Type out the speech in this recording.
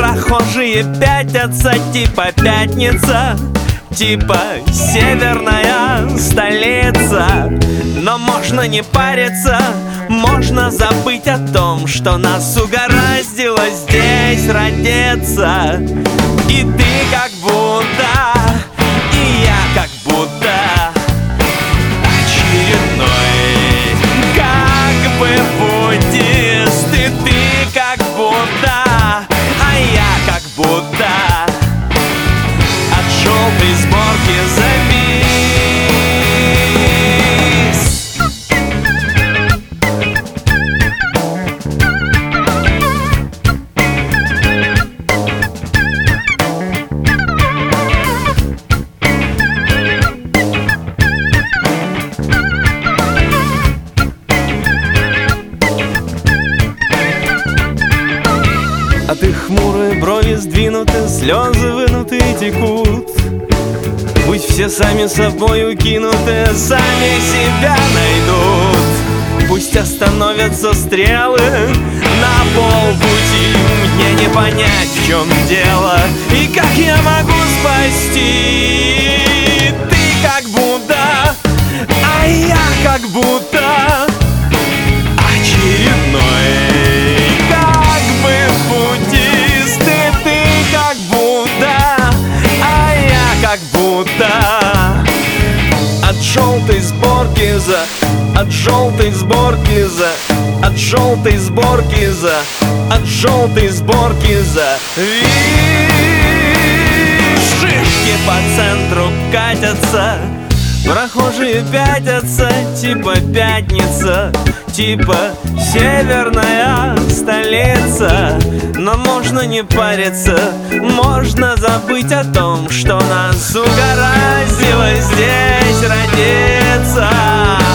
Прохожие пятятся, типа пятница, типа северная столица. Но можно не париться, можно забыть о том, что нас угораздило здесь родиться. И ты как будто, и я как будто очередной как бы буддист. И ты как будто, а я как будто от желтой сборки завис. А ты хмурые брови сдвинуты, слезы вынуты и текут. Пусть все сами собой укинуты, сами себя найдут. Пусть остановятся стрелы на полпути. Мне не понять, в чем дело и как я могу спасти. Ты как будто, а я как будто очередной как бы буддист. И ты как будто, а я как будто от желтой сборки от желтой сборки от желтой сборки от желтой сборки шишки по центру катятся, прохожие пятятся, типа пятница, типа северная столица. Но можно не париться, можно забыть о том, что нас угораздило здесь родиться.